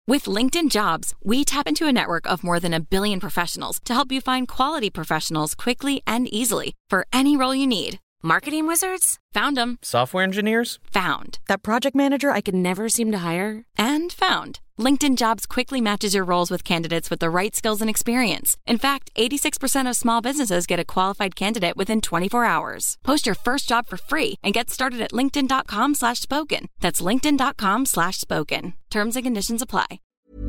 With LinkedIn Jobs, we tap into a network of more than 1 billion professionals to help you find quality professionals quickly and easily for any role you need. Marketing wizards? Found them. Software engineers? Found. That project manager I could never seem to hire? And found. LinkedIn Jobs quickly matches your roles with candidates with the right skills and experience. In fact, 86% of small businesses get a qualified candidate within 24 hours. Post your first job for free and get started at linkedin.com/spoken. That's linkedin.com/spoken. Terms and conditions apply.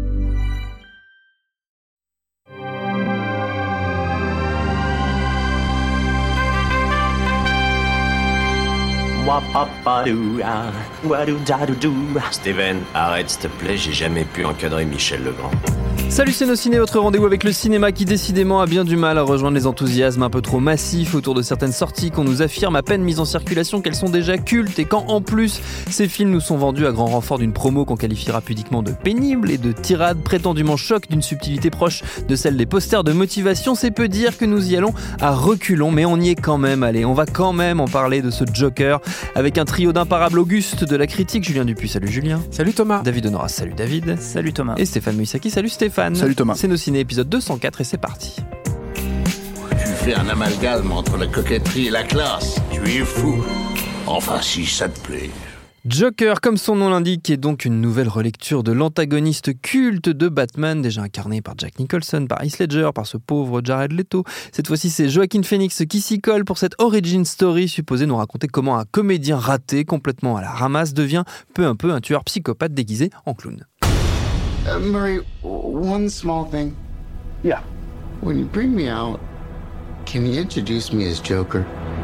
Steven, arrête s'il te plaît, j'ai jamais pu encadrer Michel Legrand. Salut c'est nos ciné, votre rendez-vous avec le cinéma qui décidément a bien du mal à rejoindre les enthousiasmes un peu trop massifs autour de certaines sorties qu'on nous affirme à peine mises en circulation qu'elles sont déjà cultes, et quand en plus ces films nous sont vendus à grand renfort d'une promo qu'on qualifiera pudiquement de pénible et de tirade prétendument choc d'une subtilité proche de celle des posters de motivation, c'est peu dire que nous y allons à reculons, mais on y est quand même allé. On va quand même en parler de ce Joker avec un trio d'imparables Augustes de la critique. Julien Dupuis, salut Julien. Salut Thomas. David Honoras, salut David. Salut Thomas. Et Stéphane Moïsaki, salut Stéphane. Salut Thomas. C'est nos ciné épisode 204 et c'est parti. Tu fais un amalgame entre la coquetterie et la classe. Tu es fou. Enfin, si ça te plaît. Joker, comme son nom l'indique, est donc une nouvelle relecture de l'antagoniste culte de Batman, déjà incarné par Jack Nicholson, par Heath Ledger, par ce pauvre Jared Leto. Cette fois-ci, c'est Joaquin Phoenix qui s'y colle pour cette origin story supposée nous raconter comment un comédien raté, complètement à la ramasse, devient peu à peu un tueur psychopathe déguisé en clown. Murray, one small thing. Yeah. When you bring me out, can you introduce me as Joker?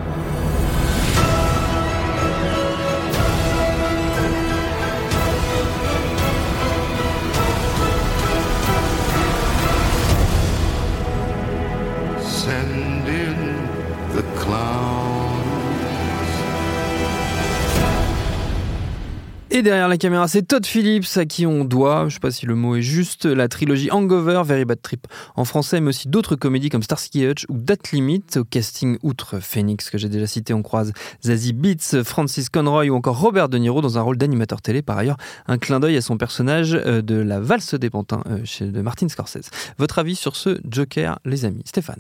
Send in the clown. Et derrière la caméra, c'est Todd Phillips à qui on doit, je sais pas si le mot est juste, la trilogie Hangover, Very Bad Trip en français, mais aussi d'autres comédies comme Starsky et Hutch ou Date Limit. Au casting, outre Phoenix que j'ai déjà cité, on croise Zazie Beetz, Francis Conroy ou encore Robert De Niro dans un rôle d'animateur télé. Par ailleurs, un clin d'œil à son personnage de La Valse des Pantins de Martin Scorsese. Votre avis sur ce Joker, les amis? Stéphane?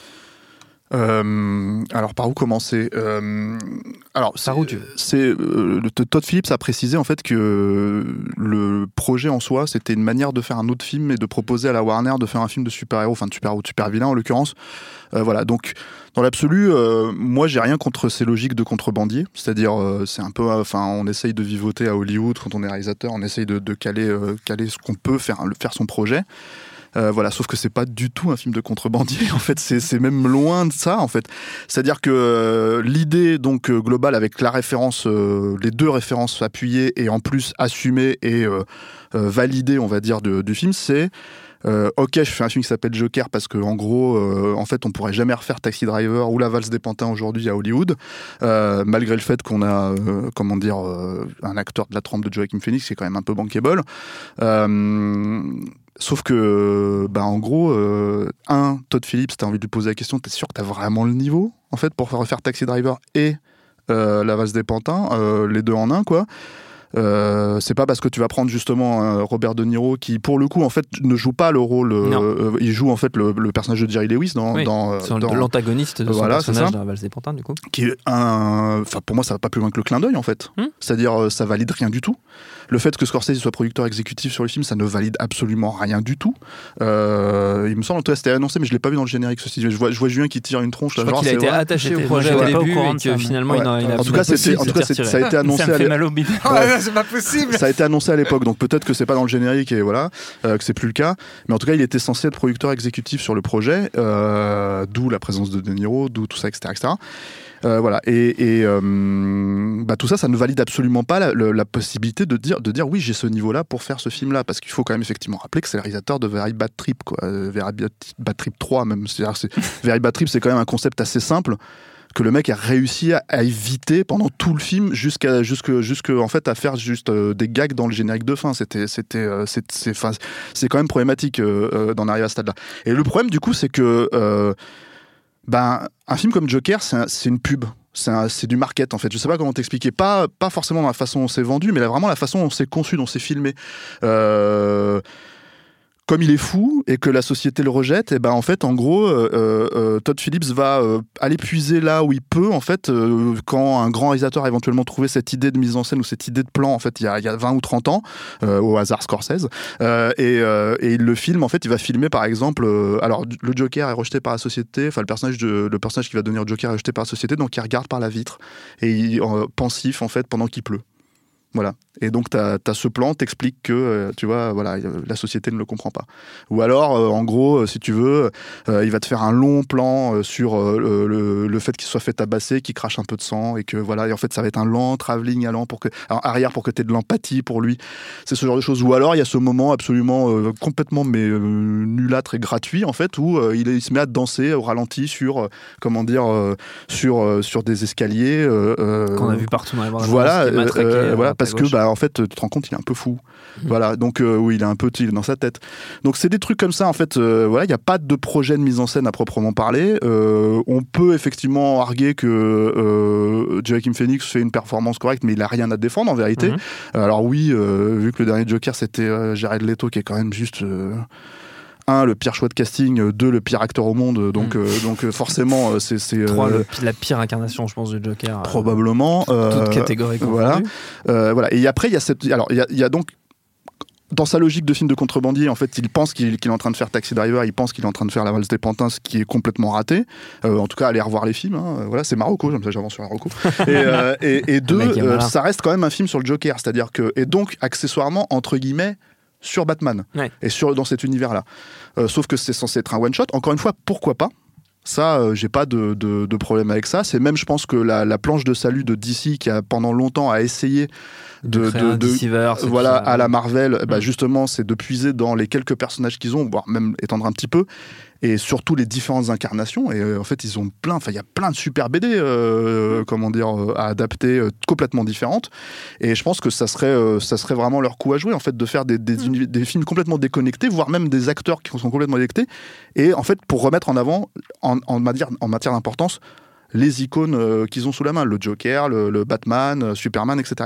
Alors par où commencer? Alors par où tu veux. Todd Phillips a précisé en fait que le projet en soi c'était une manière de faire un autre film et de proposer à la Warner de faire un film de super-héros, enfin de super-héros, de super-vilain en l'occurrence. Voilà, donc dans l'absolu, moi j'ai rien contre ces logiques de contrebandier, c'est-à-dire c'est un peu, enfin on essaye de vivoter à Hollywood quand on est réalisateur, on essaye de caler ce qu'on peut faire son projet. Voilà, sauf que c'est pas du tout un film de contrebandier. En fait, c'est même loin de ça. En fait, c'est-à-dire que l'idée donc globale avec la référence, les deux références appuyées et en plus assumées et validées, on va dire, du film, c'est ok, je fais un film qui s'appelle Joker parce que en gros, en fait, on pourrait jamais refaire Taxi Driver ou La Valse des Pantins aujourd'hui à Hollywood, malgré le fait qu'on a, un acteur de la trempe de Joaquin Phoenix qui est quand même un peu bankable. Sauf que, en gros, Todd Phillips, t'as envie de lui poser la question, t'es sûr que t'as vraiment le niveau, en fait, pour refaire Taxi Driver et La Valse des Pantins, les deux en un, quoi. C'est pas parce que tu vas prendre justement Robert De Niro qui pour le coup en fait ne joue pas le rôle, il joue en fait le personnage de Jerry Lewis dans l'antagoniste de son personnage dans La Valse des Pantins, du coup, qui est pour moi ça va pas plus loin que le clin d'œil en fait. C'est-à-dire ça valide rien du tout. Le fait que Scorsese soit producteur exécutif sur le film, ça ne valide absolument rien du tout. Il me semble que c'était annoncé, mais je l'ai pas vu dans le générique. Ceci, je vois Julien qui tire une tronche. Je crois qu'il a été attaché au projet au début et que finalement il a. En tout cas, ça a été annoncé. Ça me fait mal au bide. C'est pas possible. Ça a été annoncé à l'époque, donc peut-être que c'est pas dans le générique et voilà, que c'est plus le cas. Mais en tout cas, il était censé être producteur exécutif sur le projet, d'où la présence de De Niro, d'où tout ça, etc., etc. Voilà, et tout ça ne valide absolument pas la possibilité de dire oui, j'ai ce niveau-là pour faire ce film-là, parce qu'il faut quand même effectivement rappeler que c'est le réalisateur de Very Bad Trip, quoi, Very Bad Trip 3 même. Very Bad Trip, c'est quand même un concept assez simple que le mec a réussi à éviter pendant tout le film jusque en fait à faire juste des gags dans le générique de fin. C'est quand même problématique d'en arriver à ce stade-là. Et le problème du coup, c'est que un film comme Joker, c'est une pub. C'est du market en fait. Je sais pas comment t'expliquer. Pas forcément dans la façon dont c'est vendu, mais vraiment la façon dont c'est conçu, dont c'est filmé. comme il est fou et que la société le rejette, et ben en fait, en gros, Todd Phillips va aller puiser là où il peut, en fait, quand un grand réalisateur a éventuellement trouvé cette idée de mise en scène ou cette idée de plan, en fait, il y a 20 ou 30 ans, au hasard Scorsese, et il le filme, en fait, il va filmer, par exemple, alors, le Joker est rejeté par la société, enfin, le personnage qui va devenir Joker est rejeté par la société, donc il regarde par la vitre, et il pensif, en fait, pendant qu'il pleut. Voilà. Et donc, t'as ce plan, t'expliques que, tu vois, voilà, la société ne le comprend pas. Ou alors, en gros, si tu veux, il va te faire un long plan sur le fait qu'il soit fait tabasser, qu'il crache un peu de sang, et que voilà, et en fait, ça va être un lent travelling arrière pour que t'aies de l'empathie pour lui. C'est ce genre de choses. Ou alors, il y a ce moment absolument complètement nulâtre et gratuit, en fait, où il se met à danser au ralenti sur, sur des escaliers. Qu'on a vu partout dans les bandes voilà, voilà, parce que en fait, tu te rends compte, il est un peu fou. Voilà, donc oui, il est un peu dans sa tête. Donc c'est des trucs comme ça, en fait. Voilà, il n'y a pas de projet de mise en scène à proprement parler. On peut effectivement arguer que Joaquin Phoenix fait une performance correcte, mais il a rien à défendre en vérité. Alors oui, vu que le dernier Joker c'était Jared Leto, qui est quand même juste. 1, le pire choix de casting, 2, le pire acteur au monde, donc forcément c'est 3, la pire incarnation, je pense, du Joker. Probablement. Toute catégorie confondue. Voilà. Et après, il y a donc, dans sa logique de film de contrebandier, en fait, il pense qu'il est en train de faire Taxi Driver, il pense qu'il est en train de faire La Valse des Pantins, ce qui est complètement raté. En tout cas, allez revoir les films. Voilà, c'est Marocco, comme ça j'avance sur Marocco. Et 2, ça reste quand même un film sur le Joker, c'est-à-dire que, et donc accessoirement, entre guillemets, sur Batman, et dans cet univers-là. Sauf que c'est censé être un one-shot. Encore une fois, pourquoi pas ? Ça, j'ai pas de problème avec ça. C'est même, je pense que la planche de salut de DC, qui a pendant longtemps a essayé de DCverse, voilà, à la Marvel, justement, c'est de puiser dans les quelques personnages qu'ils ont, voire même étendre un petit peu, et surtout les différentes incarnations. Et en fait, il y a plein de super BD, à adapter, complètement différentes. Et je pense que ça serait vraiment leur coup à jouer, en fait, de faire des films complètement déconnectés, voire même des acteurs qui sont complètement déconnectés. Et en fait, pour remettre en avant, en matière d'importance, les icônes qu'ils ont sous la main, le Joker, le Batman, Superman, etc.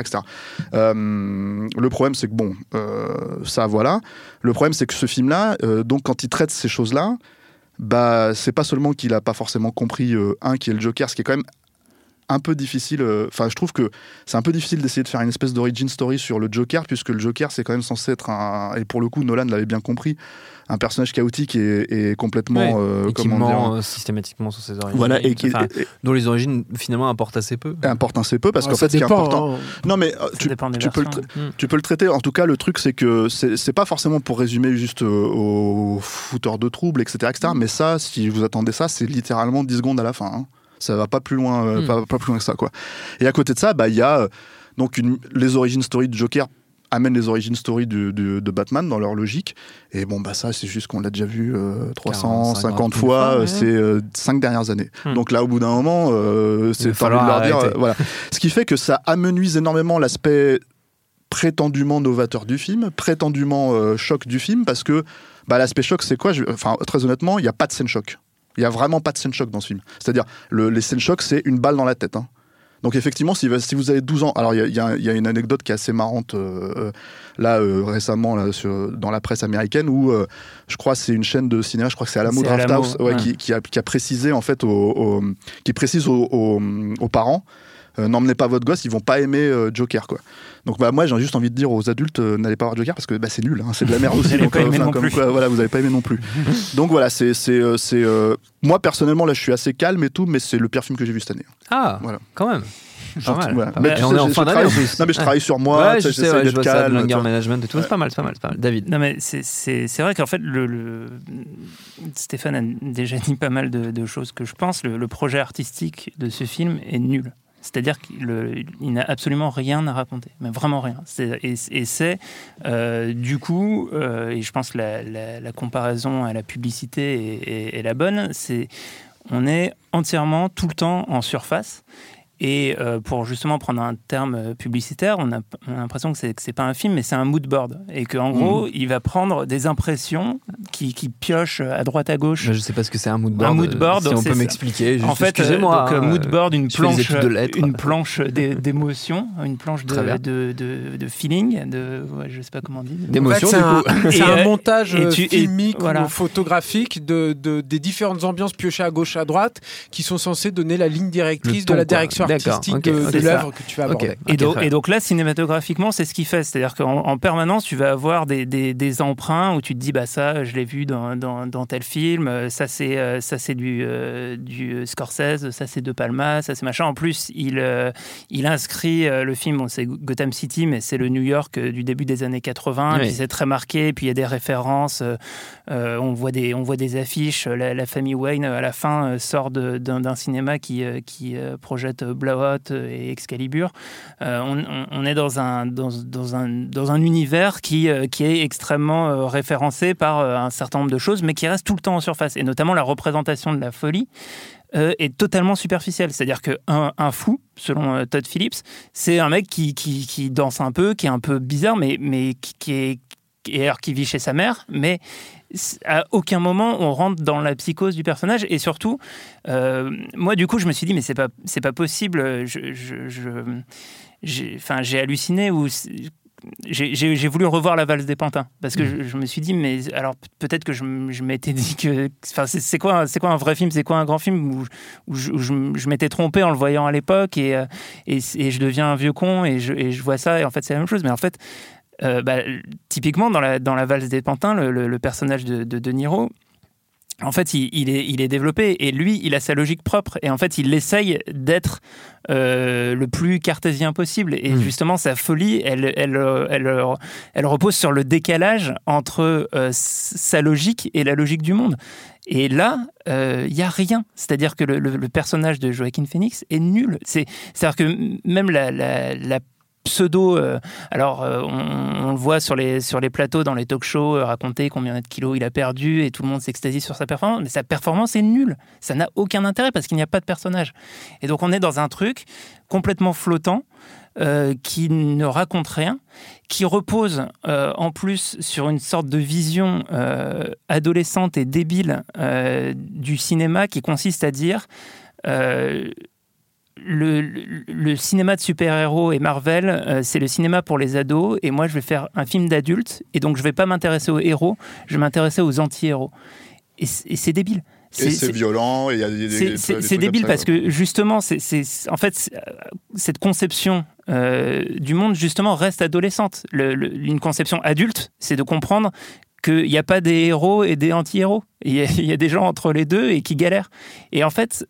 Le problème, c'est que ça, voilà. Le problème, c'est que ce film-là, donc quand il traite ces choses-là, c'est pas seulement qu'il a pas forcément compris qui est le Joker, ce qui est quand même un peu difficile. Enfin, je trouve que c'est un peu difficile d'essayer de faire une espèce d'origin story sur le Joker, puisque le Joker, c'est quand même censé être et pour le coup, Nolan l'avait bien compris, un personnage chaotique et complètement et qui ment systématiquement sur ses origines. Voilà, dont les origines finalement importent assez peu. Importent assez peu, parce qu'en fait, ce qui est important. Non, mais tu peux le traiter. En tout cas, le truc, c'est que c'est pas forcément pour résumer juste aux fouteurs de troubles, etc. Mais ça, si vous attendez ça, c'est littéralement 10 secondes à la fin. Ça va pas plus loin, pas plus loin que ça, quoi. Et à côté de ça, il y a donc les origin story de Joker amènent les origin story de Batman dans leur logique. Et ça, c'est juste qu'on l'a déjà vu 350 fois ces 5 dernières années. Donc là, au bout d'un moment, c'est fallu leur dire. Voilà. Ce qui fait que ça amenuise énormément l'aspect prétendument novateur du film, prétendument choc du film, parce que l'aspect choc, c'est quoi ? Très honnêtement, il n'y a pas de scène choc. Il n'y a vraiment pas de scène choc dans ce film. C'est-à-dire, les scènes choc, c'est une balle dans la tête. Donc effectivement, si vous avez 12 ans... Alors, il y a une anecdote qui est assez marrante, récemment, dans la presse américaine, où je crois que c'est une chaîne de cinéma, je crois que c'est Alamo Drafthouse, qui a précisé, en fait, qui précise aux parents, n'emmenez pas votre gosse, ils vont pas aimer Joker, quoi. Donc moi j'ai juste envie de dire aux adultes, n'allez pas voir Joker parce que c'est nul, c'est de la merde aussi. Donc, vous n'avez pas aimé non plus. Donc voilà, c'est moi personnellement là je suis assez calme et tout, mais c'est le pire film que j'ai vu cette année. Ah, voilà. Quand même. Pas mal. Mais on est en fin d'année en plus. Non mais je travaille sur moi, je sais, je vois ça, de l'anger management et tout, c'est pas mal. David. Non mais c'est vrai qu'en fait Stéphane a déjà dit pas mal de choses que je pense. Le projet artistique de ce film est nul. C'est-à-dire qu'il n'a absolument rien à raconter, mais vraiment rien. Et du coup, et je pense que la comparaison à la publicité est la bonne, on est entièrement, tout le temps, en surface. Et pour justement prendre un terme publicitaire, on a l'impression que c'est pas un film, mais c'est un mood board. Et qu'en gros, il va prendre des impressions qui pioche à droite à gauche. Je sais pas ce que c'est un mood board. Un mood board, si on peut ça. m'expliquer. Juste, En fait, excusez-moi. donc, mood board, une planche d'émotion, une planche de feeling, je sais pas comment on dit. D'émotion, en fait, c'est un montage filmique voilà. ou photographique des différentes ambiances piochées à gauche à droite qui sont censées donner la ligne directrice de la direction artistique de l'œuvre que tu vas aborder. Et donc là, cinématographiquement, c'est ce qu'il fait. C'est-à-dire qu'en permanence, tu vas avoir des emprunts où tu te dis, bah ça, je l'ai vu dans tel film, ça c'est du Scorsese, ça c'est De Palma, ça c'est machin. En plus, il inscrit le film, bon, c'est Gotham City, mais c'est le New York du début des années 80, puis c'est très marqué, puis il y a des références, on voit des affiches, la famille Wayne à la fin sort d'un cinéma qui projette Blowout et Excalibur. On est dans un univers qui est extrêmement référencé par un certain nombre de choses, mais qui reste tout le temps en surface, et notamment la représentation de la folie est totalement superficielle. C'est-à-dire qu'un fou, selon Todd Phillips, c'est un mec qui danse un peu, qui est un peu bizarre, mais qui vit chez sa mère, mais à aucun moment on rentre dans la psychose du personnage. Et surtout, moi du coup je me suis dit mais c'est pas possible. J'ai halluciné ou j'ai voulu revoir La Valse des Pantins parce que je me suis dit mais alors peut-être que je m'étais dit que c'est quoi un vrai film, c'est quoi un grand film où je m'étais trompé en le voyant à l'époque et je deviens un vieux con et je vois ça et en fait c'est la même chose. Mais en fait typiquement dans la Valse des Pantins, le personnage de Niro, en fait il est développé et lui il a sa logique propre et en fait il essaye d'être le plus cartésien possible et justement sa folie elle repose sur le décalage entre sa logique et la logique du monde. Et là, il n'y a rien. C'est-à-dire que le personnage de Joaquin Phoenix est nul. C'est-à-dire que même la pseudo, on le voit sur les plateaux, dans les talk-shows, raconter combien de kilos il a perdu et tout le monde s'extasie sur sa performance, mais sa performance est nulle. Ça n'a aucun intérêt parce qu'il n'y a pas de personnage. Et donc on est dans un truc complètement flottant qui ne raconte rien, qui repose en plus sur une sorte de vision adolescente et débile du cinéma qui consiste à dire le cinéma de super-héros et Marvel, c'est le cinéma pour les ados et moi je vais faire un film d'adulte et donc je vais pas m'intéresser aux héros, je vais m'intéresser aux anti-héros. Et c'est débile. C'est violent et il y a des c'est débile parce que justement en fait cette conception du monde justement reste adolescente. Une conception adulte, c'est de comprendre qu'il n'y a pas des héros et des anti-héros. Il y a des gens entre les deux et qui galèrent. Et en fait,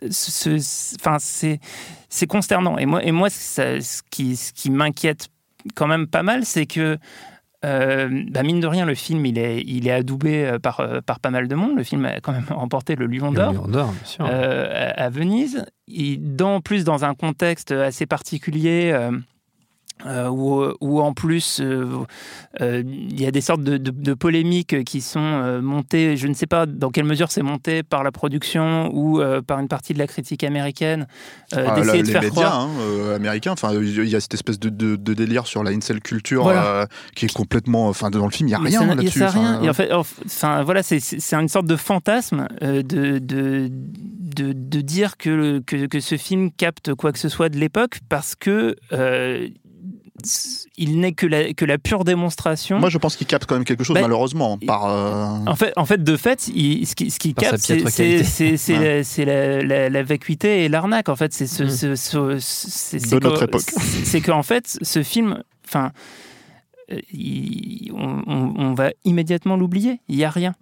c'est consternant. Et moi ce qui m'inquiète quand même pas mal, c'est que mine de rien, le film il est adoubé par pas mal de monde. Le film a quand même remporté le Lion d'Or, bien sûr. À Venise. Dans un contexte assez particulier. Où en plus il y a des sortes de polémiques qui sont montées, je ne sais pas dans quelle mesure c'est monté par la production ou par une partie de la critique américaine, d'essayer de faire les croire... médias américains, il y a cette espèce de délire sur la incel culture, voilà. Qui est complètement, dans le film il n'y a rien là-dessus. Et en fait, voilà, c'est une sorte de fantasme de dire que ce film capte quoi que ce soit de l'époque parce que il n'est que la pure démonstration. Moi, je pense qu'il capte quand même quelque chose, malheureusement. En fait, ce qu'il capte, c'est la vacuité et l'arnaque. En fait, c'est de notre époque. C'est qu'en fait, ce film, on va immédiatement l'oublier. Il n'y a rien.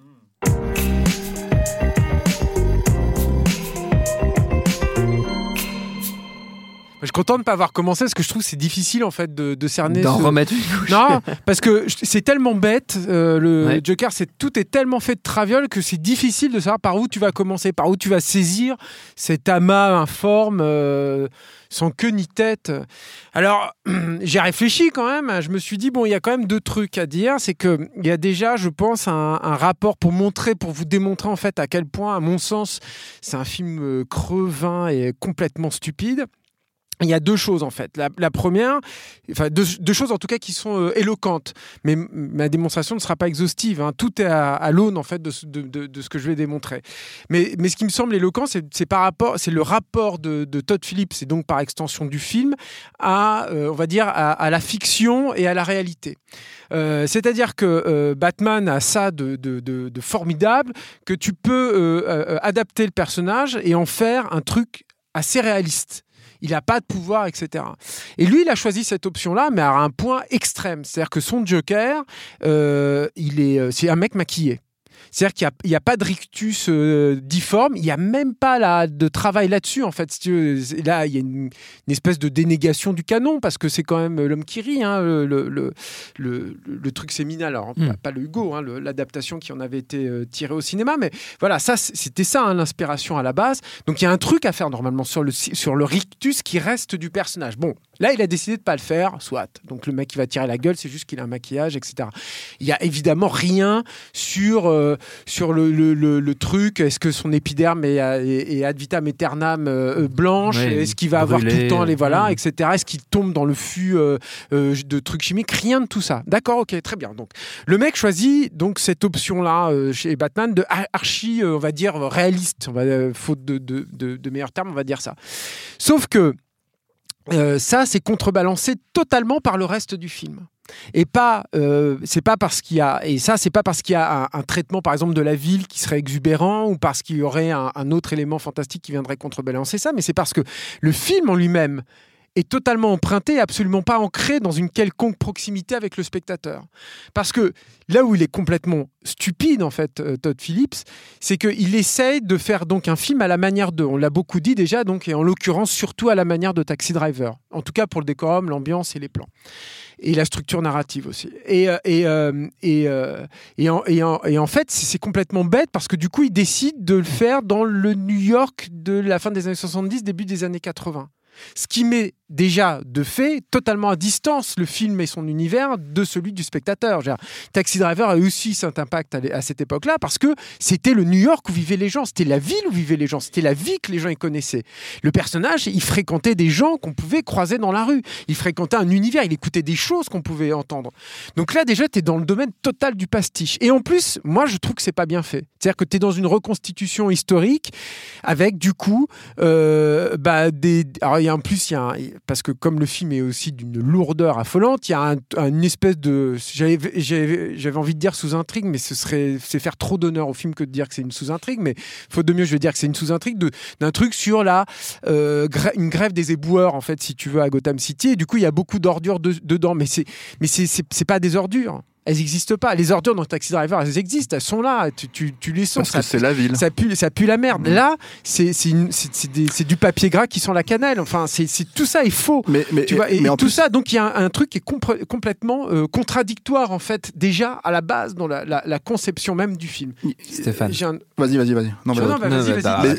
Je suis content de ne pas avoir commencé parce que je trouve que c'est difficile en fait de cerner. D'en remettre une couche. Non, parce que c'est tellement bête. Joker, tout est tellement fait de traviole que c'est difficile de savoir par où tu vas commencer, par où tu vas saisir cet amas informe sans queue ni tête. Alors, j'ai réfléchi quand même. Je me suis dit, il y a quand même deux trucs à dire. C'est qu'il y a déjà, je pense, un rapport pour vous démontrer en fait à quel point, à mon sens, c'est un film creux, vain et complètement stupide. il y a deux choses en fait. La première, enfin deux choses en tout cas qui sont éloquentes, mais ma démonstration ne sera pas exhaustive. Hein. Tout est à l'aune en fait de ce que je vais démontrer. Mais ce qui me semble éloquent, c'est le rapport de Todd Phillips et donc par extension du film à on va dire à la fiction et à la réalité. C'est-à-dire que Batman a ça de formidable que tu peux adapter le personnage et en faire un truc assez réaliste. Il n'a pas de pouvoir, etc. Et lui, il a choisi cette option-là, mais à un point extrême. C'est-à-dire que son Joker, c'est un mec maquillé. C'est-à-dire qu'il n'y a pas de rictus difforme, il n'y a même pas de travail là-dessus, en fait. Si tu veux. Là, il y a une espèce de dénégation du canon, parce que c'est quand même l'homme qui rit, hein, le truc séminal. Alors, pas le Hugo, hein, l'adaptation qui en avait été tirée au cinéma, mais voilà, c'était ça, hein, l'inspiration à la base. Donc, il y a un truc à faire, normalement, sur le rictus qui reste du personnage. Bon, là, il a décidé de ne pas le faire, soit. Donc, le mec qui va tirer la gueule, c'est juste qu'il a un maquillage, etc. Il n'y a évidemment rien sur le truc, est-ce que son épiderme est ad vitam aeternam blanche, est-ce qu'il va avoir tout le temps etc. Est-ce qu'il tombe dans le fût de trucs chimiques, rien de tout ça. D'accord, ok, très bien. Donc le mec choisit donc cette option-là chez Batman de archi, on va dire réaliste, faute de meilleurs termes, on va dire ça. Sauf que ça, c'est contrebalancé totalement par le reste du film. Et c'est pas parce qu'il y a un traitement par exemple de la ville qui serait exubérant ou parce qu'il y aurait un autre élément fantastique qui viendrait contrebalancer ça, mais c'est parce que le film en lui-même est totalement emprunté, absolument pas ancré dans une quelconque proximité avec le spectateur. Parce que là où il est complètement stupide, en fait, Todd Phillips, c'est qu'il essaye de faire donc un film à la manière de, on l'a beaucoup dit déjà, donc, et en l'occurrence surtout à la manière de Taxi Driver. En tout cas pour le décorum, l'ambiance et les plans. Et la structure narrative aussi. Et en fait, c'est complètement bête parce que du coup, il décide de le faire dans le New York de la fin des années 70, début des années 80. Ce qui met déjà de fait totalement à distance le film et son univers de celui du spectateur. Taxi Driver a eu aussi cet impact à cette époque-là parce que c'était le New York où vivaient les gens, c'était la ville où vivaient les gens, c'était la vie que les gens y connaissaient. Le personnage, il fréquentait des gens qu'on pouvait croiser dans la rue, il fréquentait un univers, il écoutait des choses qu'on pouvait entendre. Donc là déjà, tu es dans le domaine total du pastiche. Et en plus, moi je trouve que c'est pas bien fait. C'est-à-dire que tu es dans une reconstitution historique avec du coup alors parce que comme le film est aussi d'une lourdeur affolante, il y a une espèce de... J'avais envie de dire sous-intrigue, mais c'est faire trop d'honneur au film que de dire que c'est une sous-intrigue, mais faute de mieux, je vais dire que c'est une sous-intrigue d'un truc sur une grève des éboueurs, en fait, si tu veux, à Gotham City, et du coup, il y a beaucoup d'ordures dedans, mais c'est pas des ordures. Elles n'existent pas. Les ordures dans Taxi Driver, elles existent, elles sont là. Tu les sens. Parce que c'est la ville. Ça pue la merde. Là, c'est du papier gras qui sent la cannelle. Enfin, tout ça est faux. Mais tout ça, donc il y a un truc qui est complètement contradictoire en fait déjà à la base dans la conception même du film. Stéphane. Vas-y. Non, vas-y.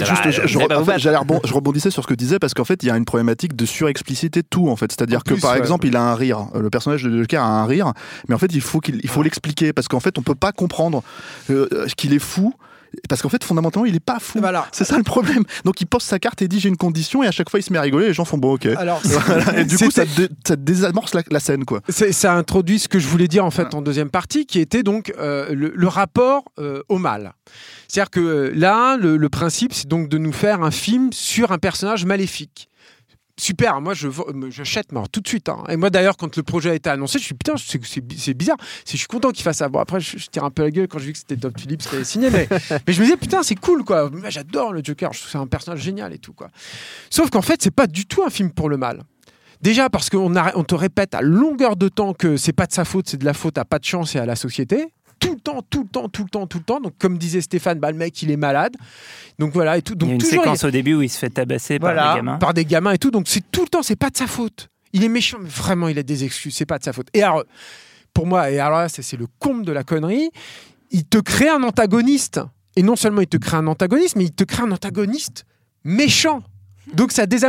Je rebondissais sur ce que tu disais parce qu'en fait, il y a une problématique de surexpliciter tout en fait. C'est-à-dire que par exemple, il a un rire. Le personnage de Joker a un rire, mais en fait, il faut l'expliquer parce qu'en fait on peut pas comprendre qu'il est fou parce qu'en fait fondamentalement il est pas fou. Voilà. C'est ça le problème. Donc il pose sa carte et dit j'ai une condition et à chaque fois il se met à rigoler et les gens font bon ok. Alors, et du coup ça désamorce la scène quoi. Ça introduit ce que je voulais dire en fait en deuxième partie qui était donc le rapport au mal. C'est-à-dire que là le principe c'est donc de nous faire un film sur un personnage maléfique. Super, moi j'achète tout de suite. Hein. Et moi d'ailleurs, quand le projet a été annoncé, je suis putain, c'est bizarre. Je suis content qu'il fasse ça. Bon, après, je tire un peu la gueule quand j'ai vu que c'était Todd Phillips qui avait signé, mais je me disais putain, c'est cool quoi. Moi, j'adore le Joker, je trouve que c'est un personnage génial et tout quoi. Sauf qu'en fait, c'est pas du tout un film pour le mal. Déjà parce qu'on te répète à longueur de temps que c'est pas de sa faute, c'est de la faute à pas de chance et à la société. Tout le temps. Donc, comme disait Stéphane, le mec, il est malade. Donc, voilà. Et tout. Donc, il y a une séquence au début où il se fait tabasser par des gamins. Et tout. Donc, c'est tout le temps, c'est pas de sa faute. Il est méchant, mais vraiment, il a des excuses. C'est pas de sa faute. Et alors, pour moi, là, c'est le comble de la connerie. Il te crée un antagoniste. Et non seulement il te crée un antagoniste, mais il te crée un antagoniste méchant. Donc, ça désamorce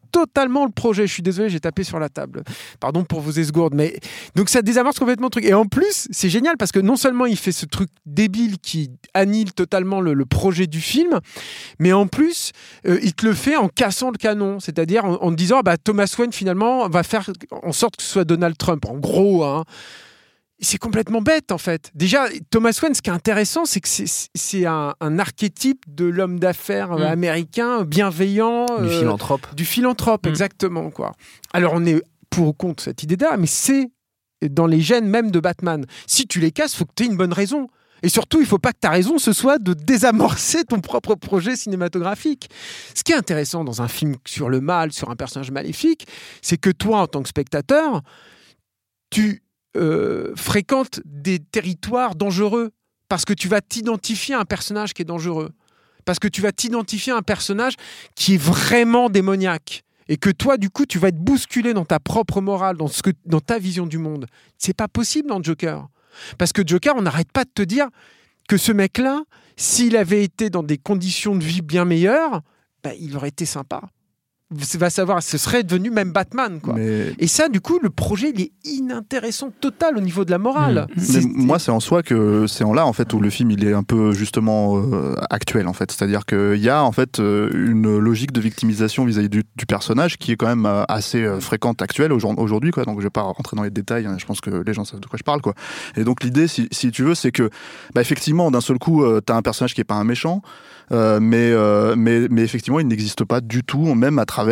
totalement le projet. Je suis désolé, j'ai tapé sur la table. Pardon pour vos esgourdes, mais donc ça désamorce complètement le truc. Et en plus, c'est génial parce que non seulement il fait ce truc débile qui annihile totalement le projet du film, mais en plus, il te le fait en cassant le canon, c'est-à-dire en disant Thomas Wayne finalement va faire en sorte que ce soit Donald Trump. En gros, c'est complètement bête en fait. Déjà, Thomas Wayne, ce qui est intéressant, c'est que c'est un archétype de l'homme d'affaires américain bienveillant, du philanthrope, exactement quoi. Alors on est pour ou contre cette idée-là, mais c'est dans les gènes même de Batman. Si tu les casses, il faut que tu aies une bonne raison. Et surtout, il ne faut pas que ta raison, ce soit de désamorcer ton propre projet cinématographique. Ce qui est intéressant dans un film sur le mal, sur un personnage maléfique, c'est que toi, en tant que spectateur, tu fréquentes des territoires dangereux parce que tu vas t'identifier à un personnage qui est dangereux. Parce que tu vas t'identifier à un personnage qui est vraiment démoniaque. Et que toi, du coup, tu vas être bousculé dans ta propre morale, dans ta vision du monde. C'est pas possible dans Joker. Parce que Joker, on n'arrête pas de te dire que ce mec-là, s'il avait été dans des conditions de vie bien meilleures, il aurait été sympa. Va savoir, ce serait devenu même Batman, quoi. Et ça, du coup, le projet, il est inintéressant total au niveau de la morale. Moi, c'est en soi que c'est en là, en fait, où le film, il est un peu, justement, actuel, en fait. C'est-à-dire qu'il y a, en fait, une logique de victimisation vis-à-vis du personnage qui est quand même assez fréquente, actuelle, aujourd'hui, quoi. Donc, je vais pas rentrer dans les détails, hein, je pense que les gens savent de quoi je parle, quoi. Et donc, l'idée, si tu veux, c'est que, effectivement, d'un seul coup, t'as un personnage qui est pas un méchant, mais effectivement, il n'existe pas du tout, même à travers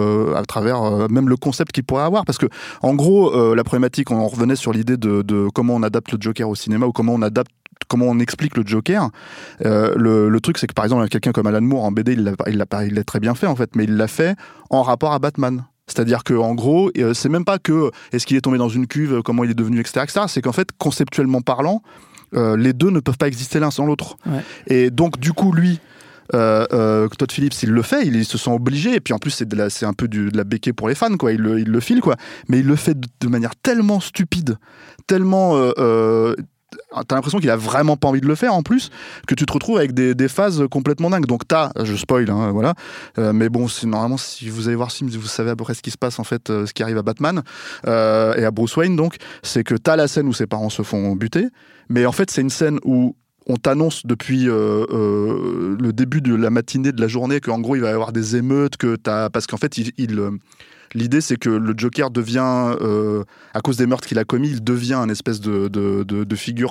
même le concept qu'il pourrait avoir, parce que en gros la problématique, on revenait sur l'idée de comment on adapte le Joker au cinéma ou comment on explique le Joker. Le truc, c'est que par exemple quelqu'un comme Alan Moore en BD, il l'a très bien fait en fait, mais il l'a fait en rapport à Batman. C'est-à-dire que en gros, c'est même pas que est-ce qu'il est tombé dans une cuve, comment il est devenu, etc. C'est qu'en fait, conceptuellement parlant, les deux ne peuvent pas exister l'un sans l'autre. Ouais. Et donc du coup, lui, Todd Phillips, il le fait, il se sent obligé, et puis en plus c'est un peu de la béquée pour les fans, quoi. Il le file, quoi, mais il le fait de manière tellement stupide, tellement t'as l'impression qu'il a vraiment pas envie de le faire en plus, que tu te retrouves avec des phases complètement dingues. Donc je spoil, hein, voilà, mais bon, c'est normalement, si vous allez voir ce film, vous savez à peu près ce qui se passe en fait, ce qui arrive à Batman et à Bruce Wayne. Donc c'est que t'as la scène où ses parents se font buter, mais en fait c'est une scène où on t'annonce depuis le début de la matinée, de la journée, qu'en gros il va y avoir des émeutes, parce qu'en fait l'idée, c'est que le Joker devient, à cause des meurtres qu'il a commis, il devient un espèce de figure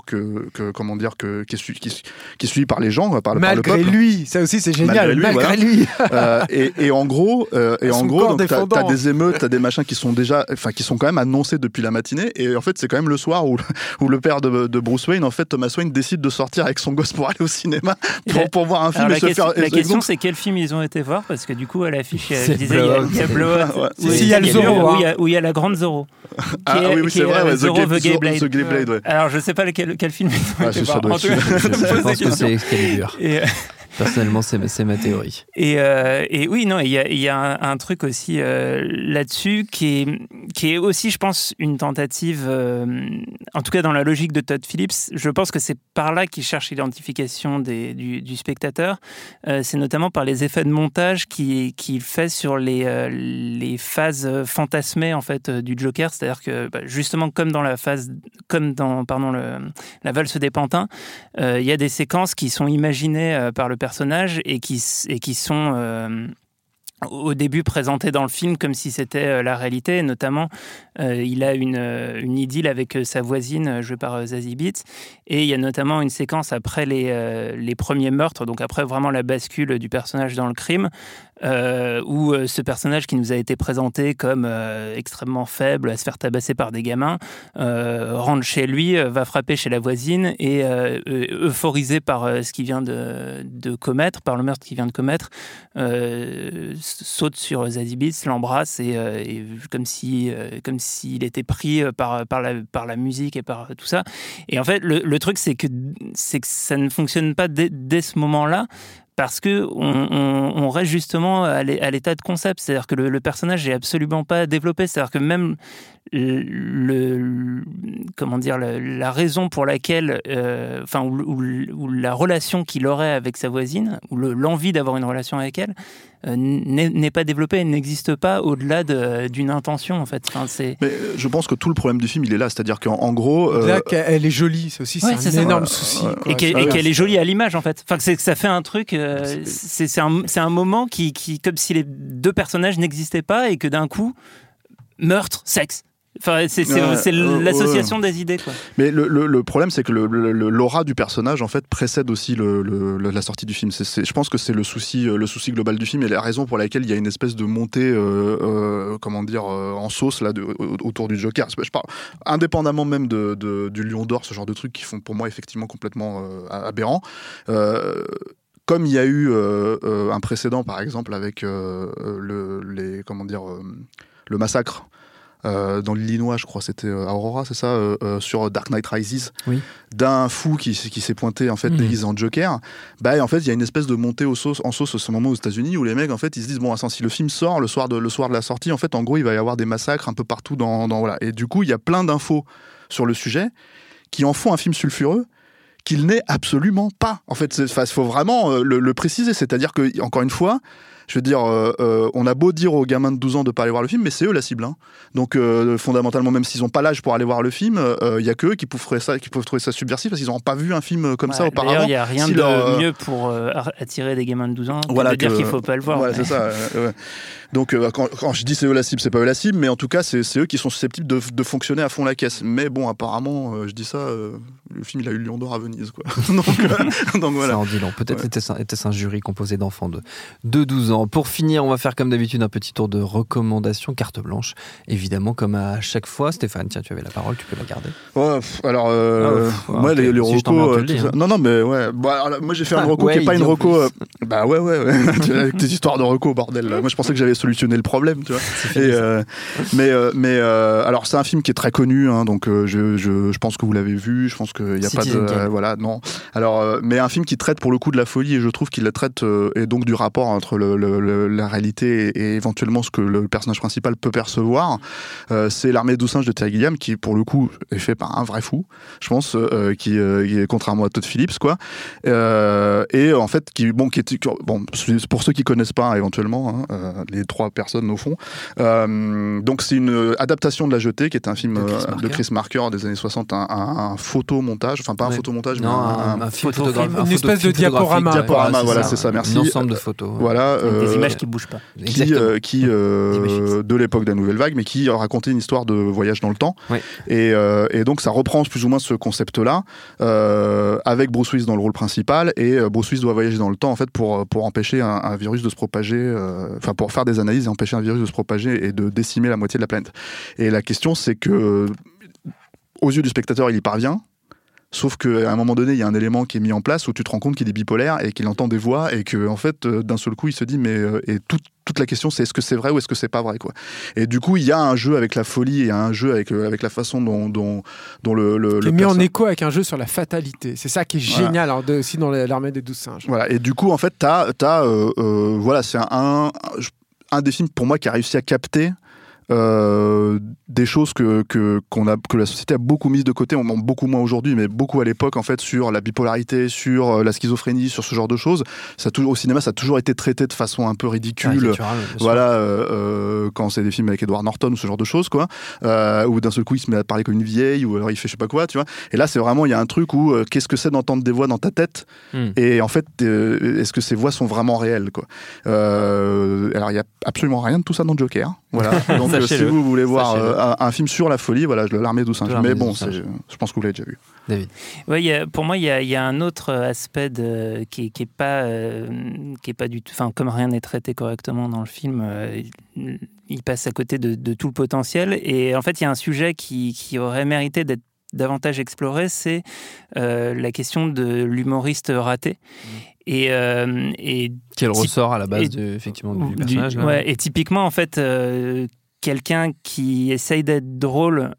qui est suivi par les gens, par le peuple. Malgré lui, ça aussi c'est génial. Malgré lui. Et en gros, donc t'as des émeutes, t'as des machins qui sont quand même annoncés depuis la matinée. Et en fait, c'est quand même le soir où le père de Bruce Wayne, en fait, Thomas Wayne, décide de sortir avec son gosse pour aller au cinéma pour voir un film. La question, c'est quel film ils ont été voir, parce que du coup, à l'affiche, il disait il y a Blowout. Il y a le Zorro, où il y a la grande Zorro. Oui, c'est vrai, Zorro The Gay Blade. The Gay Blade, ouais. Alors, je sais pas quel film ils ont été voir. Je pense que c'est Excalibur. Personnellement, c'est ma théorie. Et oui, non, il y a un truc aussi là-dessus qui est aussi, je pense, une tentative, en tout cas dans la logique de Todd Phillips. Je pense que c'est par là qu'il cherche l'identification du spectateur. C'est notamment par les effets de montage qu'il fait sur les phases fantasmées en fait du Joker. C'est-à-dire que justement, comme dans la valse des pantins, il y a des séquences qui sont imaginées par le personnage et qui sont au début présenté dans le film comme si c'était la réalité. Notamment, il a une idylle avec sa voisine jouée par Zazie Beetz, et il y a notamment une séquence après les premiers meurtres, donc après vraiment la bascule du personnage dans le crime, où ce personnage qui nous a été présenté comme extrêmement faible, à se faire tabasser par des gamins, rentre chez lui, va frapper chez la voisine et euphorisé par ce qu'il vient de commettre, par le meurtre qu'il vient de commettre, saute sur Zazie Beetz, l'embrasse et comme s'il était pris par la musique et par tout ça. Et en fait, le truc, c'est que ça ne fonctionne pas dès ce moment-là, parce que on reste justement à l'état de concept, c'est-à-dire que le personnage n'est absolument pas développé, c'est-à-dire que même la raison pour laquelle, ou la relation qu'il aurait avec sa voisine, ou l'envie d'avoir une relation avec elle, n'est pas développée, elle n'existe pas au-delà d'une intention en fait. Enfin, mais je pense que tout le problème du film il est là, c'est-à-dire qu'en gros là elle est jolie, c'est aussi c'est un énorme souci et qu'elle est jolie à l'image en fait. Enfin, ça fait un truc c'est un moment qui comme si les deux personnages n'existaient pas et que d'un coup meurtre, sexe. Enfin, c'est l'association des idées, quoi. Mais le problème, c'est que l'aura du personnage, en fait, précède aussi la sortie du film. Je pense que c'est le souci global du film et la raison pour laquelle il y a une espèce de montée, en sauce là, autour du Joker. Je parle indépendamment même du Lion d'Or, ce genre de trucs qui font pour moi effectivement complètement aberrants. Comme il y a eu un précédent, par exemple, avec le massacre. Dans l'Illinois, je crois, c'était Aurora, c'est ça, sur Dark Knight Rises, d'un fou qui s'est pointé en fait déguisé en Joker. Bah en fait, il y a une espèce de montée en sauce à ce moment aux États-Unis où les mecs en fait ils se disent bon, si le film sort le soir de la sortie, en fait, en gros, il va y avoir des massacres un peu partout dans voilà. Et du coup, il y a plein d'infos sur le sujet qui en font un film sulfureux qu'il n'est absolument pas. En fait, il faut vraiment le préciser, c'est-à-dire que encore une fois. Je veux dire, on a beau dire aux gamins de 12 ans de pas aller voir le film, mais c'est eux la cible. Hein. Donc, fondamentalement, même s'ils n'ont pas l'âge pour aller voir le film, il y a qu'eux qui peuvent trouver ça subversif parce qu'ils n'ont pas vu un film comme ça auparavant. D'ailleurs, il n'y a rien de mieux pour attirer des gamins de 12 ans que de dire qu'il ne faut pas le voir. Voilà, c'est ça. Donc, quand je dis c'est eux la cible, c'est pas eux la cible, mais en tout cas, c'est eux qui sont susceptibles de fonctionner à fond la caisse. Mais bon, apparemment, je dis ça, le film, il a eu le Lion d'Or à Venise, quoi. donc voilà. Ça en dit long. Peut-être était-ce un jury composé d'enfants de 12 ans. Pour finir, on va faire comme d'habitude un petit tour de recommandations, carte blanche. Évidemment, comme à chaque fois. Stéphane, tiens, tu avais la parole, tu peux la garder. Ouais, alors, moi, okay. les recos... Non, mais ouais. Alors, moi, j'ai fait un reco qui n'est pas une reco... Bah ouais. Avec tes histoires de reco, bordel. Moi, je pensais que j'avais solutionné le problème, tu vois. Mais alors, c'est un film qui est très connu, hein, donc je pense que vous l'avez vu. Je pense qu'il n'y a pas de... voilà, non. Alors, mais un film qui traite pour le coup de la folie, et je trouve qu'il la traite, et donc du rapport entre la réalité et éventuellement ce que le personnage principal peut percevoir, c'est L'Armée des 12 singes de Terry Gilliam, qui pour le coup est fait par un vrai fou, je pense, qui est contrairement à Todd Phillips, quoi, et en fait pour ceux qui connaissent pas éventuellement, hein, les trois personnes au fond, donc c'est une adaptation de La Jetée, qui est un film de Chris Marker des années 60, un photomontage, enfin pas un photomontage, mais un une espèce de diaporama, voilà, c'est ça, merci, un ensemble de photos, voilà, des images qui bougent pas, qui de l'époque de la Nouvelle Vague, mais qui racontait une histoire de voyage dans le temps, et donc ça reprend plus ou moins ce concept-là, avec Bruce Willis dans le rôle principal, et Bruce Willis doit voyager dans le temps en fait pour empêcher un virus de se propager, enfin pour faire des analyses et empêcher un virus de se propager et de décimer la moitié de la planète. Et la question, c'est que aux yeux du spectateur, il y parvient. Sauf qu'à un moment donné, il y a un élément qui est mis en place où tu te rends compte qu'il est bipolaire et qu'il entend des voix et que, en fait, d'un seul coup, il se dit, mais et toute la question, c'est est-ce que c'est vrai ou est-ce que c'est pas vrai, quoi. Et du coup, il y a un jeu avec la folie et un jeu avec la façon dont qui est mis en écho avec un jeu sur la fatalité. C'est ça qui est génial, alors, aussi dans l'Armée des 12 singes. Voilà. Et du coup, en fait, voilà, c'est un des films pour moi qui a réussi à capter des choses que la société a beaucoup mises de côté, beaucoup moins aujourd'hui, mais beaucoup à l'époque, en fait, sur la bipolarité, sur la schizophrénie, sur ce genre de choses. Au cinéma, ça a toujours été traité de façon un peu ridicule. Voilà, quand c'est des films avec Edward Norton ou ce genre de choses, quoi, où d'un seul coup il se met à parler comme une vieille, ou alors il fait je sais pas quoi, tu vois. Et là, c'est vraiment, il y a un truc où qu'est-ce que c'est d'entendre des voix dans ta tête, et en fait, est-ce que ces voix sont vraiment réelles, quoi. Alors, il y a absolument rien de tout ça dans Joker. Voilà. Donc, si vous voulez voir un film sur la folie, voilà, L'Armée des 12 singes. Mais bon, je pense que vous l'avez déjà vu. David. Ouais, pour moi, il y a un autre aspect qui est pas du tout. Enfin, comme rien n'est traité correctement dans le film, il passe à côté de tout le potentiel. Et en fait, il y a un sujet qui aurait mérité d'être davantage exploré, c'est la question de l'humoriste raté. Et quel ressort à la base effectivement du personnage. Ouais, et typiquement, en fait, quelqu'un qui essaye d'être drôle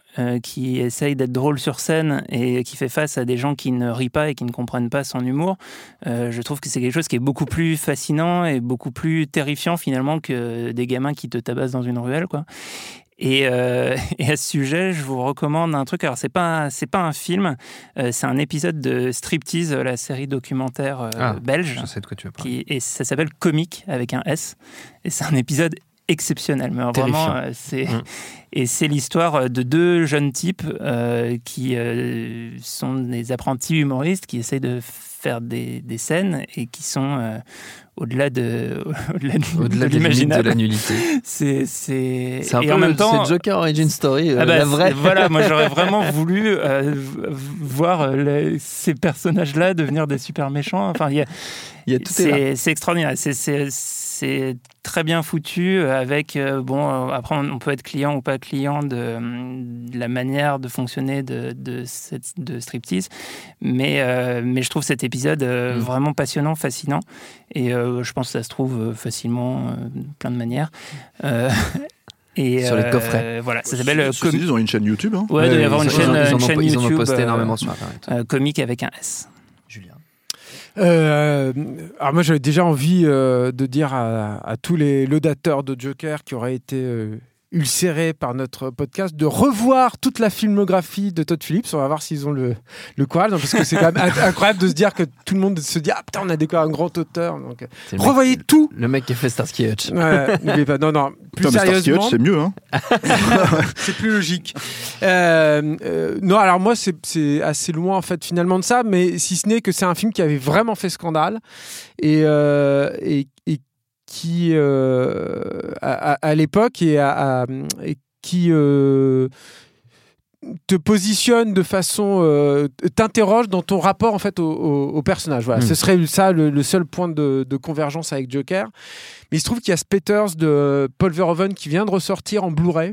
sur scène et qui fait face à des gens qui ne rient pas et qui ne comprennent pas son humour, je trouve que c'est quelque chose qui est beaucoup plus fascinant et beaucoup plus terrifiant finalement que des gamins qui te tabassent dans une ruelle, quoi. Et à ce sujet, je vous recommande un truc. Alors, c'est pas un film, c'est un épisode de Striptease, la série documentaire belge. Je sais de quoi tu veux parler. Et ça s'appelle Comique avec un S. Et c'est un épisode exceptionnel, mais vraiment, c'est l'histoire de deux jeunes types qui sont des apprentis humoristes qui essayent de faire des scènes et qui sont au-delà de l'imaginable, de la nullité. C'est un peu en même temps, c'est Joker Origin Story, la vraie. Voilà, moi j'aurais vraiment voulu voir ces personnages-là devenir des super méchants. Enfin, c'est extraordinaire. C'est très bien foutu avec après on peut être client ou pas client de la manière de fonctionner de Striptease, mais je trouve cet épisode vraiment passionnant, fascinant, et je pense que ça se trouve facilement plein de manières. Et sur les coffrets. Voilà, ça s'appelle. Ils ont une chaîne YouTube. Hein. Ouais, il doit y avoir une chaîne YouTube. Ils en ont posté énormément sur Internet. Comique avec un S. Julien. Alors moi j'avais déjà envie de dire à tous les laudateurs de Joker qui auraient été ulcérés par notre podcast de revoir toute la filmographie de Todd Phillips. On va voir s'ils ont le courage, parce que c'est quand même incroyable de se dire que tout le monde se dit putain, on a découvert un grand auteur, donc revoyez tout. Le mec qui a fait Starsky Hutch. N'oubliez pas. Non, plus putain, sérieusement, Starsky Hutch, c'est mieux, hein. c'est plus logique. Non, alors moi c'est assez loin en fait finalement de ça, mais si ce n'est que c'est un film qui avait vraiment fait scandale et qui à l'époque et qui te positionne de façon t'interroge dans ton rapport en fait au personnage. Voilà, ce serait ça le seul point de convergence avec Joker. Mais il se trouve qu'il y a Spatters de Paul Verhoeven qui vient de ressortir en Blu-ray.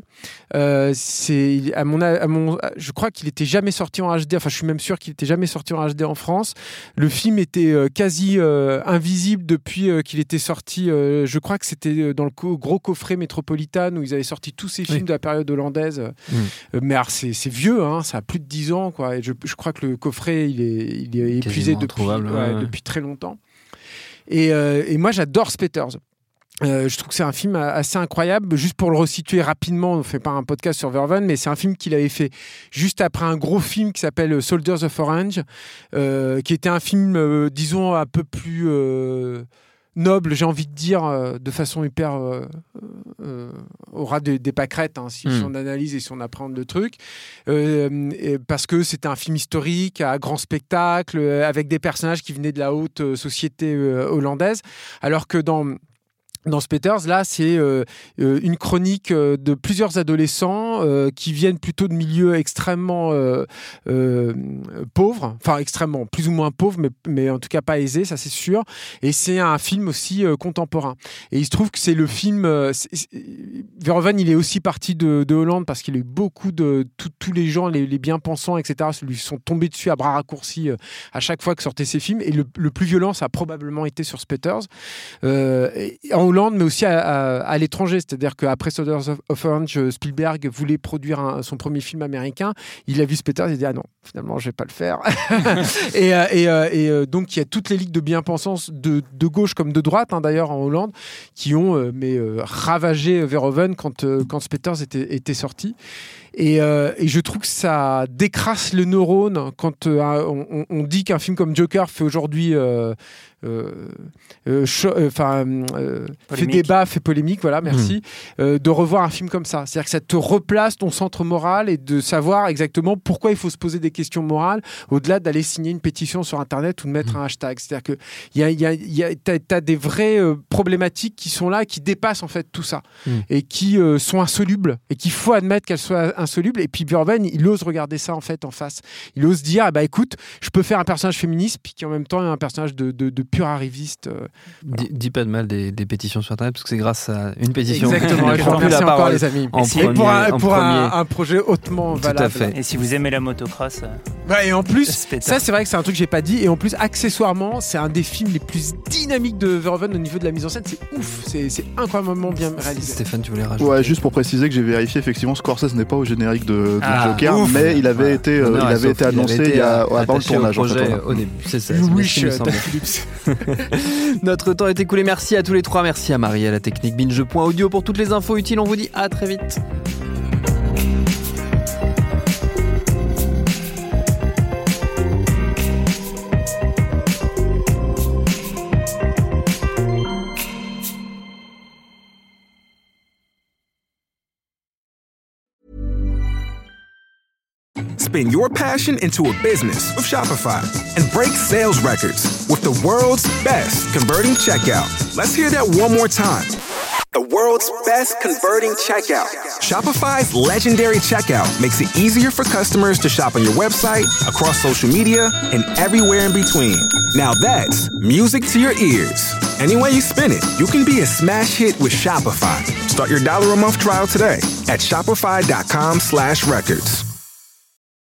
Je crois qu'il n'était jamais sorti en HD. Enfin, je suis même sûr qu'il n'était jamais sorti en HD en France. Le film était quasi invisible depuis qu'il était sorti. Je crois que c'était dans le gros coffret Metropolitan où ils avaient sorti tous ces films de la période hollandaise. Mais alors, c'est vieux, hein, ça a plus de 10 ans, quoi. Et je crois que le coffret, il est épuisé depuis très longtemps. Et moi, j'adore Spatters. Je trouve que c'est un film assez incroyable. Juste pour le resituer rapidement, on ne fait pas un podcast sur Verhoeven, mais c'est un film qu'il avait fait juste après un gros film qui s'appelle Soldiers of Orange, qui était un film, disons, un peu plus noble, j'ai envie de dire, de façon hyper au ras des pâquerettes, hein, si on analyse et si on apprend le truc, parce que c'était un film historique à grand spectacle, avec des personnages qui venaient de la haute société hollandaise, alors que dans Spatters, là, c'est une chronique de plusieurs adolescents qui viennent plutôt de milieux extrêmement pauvres, enfin extrêmement, plus ou moins pauvres, mais en tout cas pas aisés, ça c'est sûr. Et c'est un film aussi contemporain. Et il se trouve que c'est le film... Verhoeven, il est aussi parti de Hollande parce qu'il a eu beaucoup de... Tous les gens, les bien-pensants, etc., lui sont tombés dessus à bras raccourcis à chaque fois que sortaient ses films. Et le plus violent, ça a probablement été sur Spatters. En Hollande, mais aussi à l'étranger. C'est-à-dire qu'après Soldiers of Orange, Spielberg voulait produire son premier film américain. Il a vu Spatters, il a dit ah non, finalement, je vais pas le faire. et donc, il y a toutes les ligues de bien-pensance de gauche comme de droite, hein, d'ailleurs, en Hollande, qui ont ravagé Verhoeven quand Spatters était sorti. Et je trouve que ça décrasse le neurone quand on dit qu'un film comme Joker fait aujourd'hui fait débat, fait polémique, voilà, merci, de revoir un film comme ça. C'est-à-dire que ça te replace ton centre moral et de savoir exactement pourquoi il faut se poser des questions morales au-delà d'aller signer une pétition sur Internet ou de mettre un hashtag. C'est-à-dire que t'as des vraies problématiques qui sont là, qui dépassent en fait tout ça et qui sont insolubles et qu'il faut admettre qu'elles soient insolubles. Et puis Verhoeven, il ose regarder ça en fait en face. Il ose dire écoute, je peux faire un personnage féministe puis qui en même temps est un personnage de pur arriviste. Dis pas de mal des pétitions sur Internet parce que c'est grâce à une pétition. Exactement. Je vous remercie encore les amis. Pour un projet hautement valable. Tout à fait. Et si vous aimez la motocross. Et en plus, ça c'est vrai que c'est un truc que j'ai pas dit. Et en plus, accessoirement, c'est un des films les plus dynamiques de Verhoeven au niveau de la mise en scène. C'est ouf. C'est incroyablement bien réalisé. Stéphane, tu voulais rajouter? Ouais, juste pour préciser que j'ai vérifié, effectivement, Scorsese n'est pas au générique de Joker, ouf. Mais il avait été annoncé il y a avant le tournage. Au début, c'est ça. Notre temps est écoulé. Merci à tous les trois. Merci à Marie à la technique Binge.audio pour toutes les infos utiles. On vous dit à très vite. spin your passion into a business with Shopify and break sales records with the world's best converting checkout. Let's hear that one more time. The world's best converting checkout. Shopify's legendary checkout makes it easier for customers to shop on your website, across social media, and everywhere in between. Now that's music to your ears. Any way you spin it, you can be a smash hit with Shopify. Start your $1 a month trial today at shopify.com/records.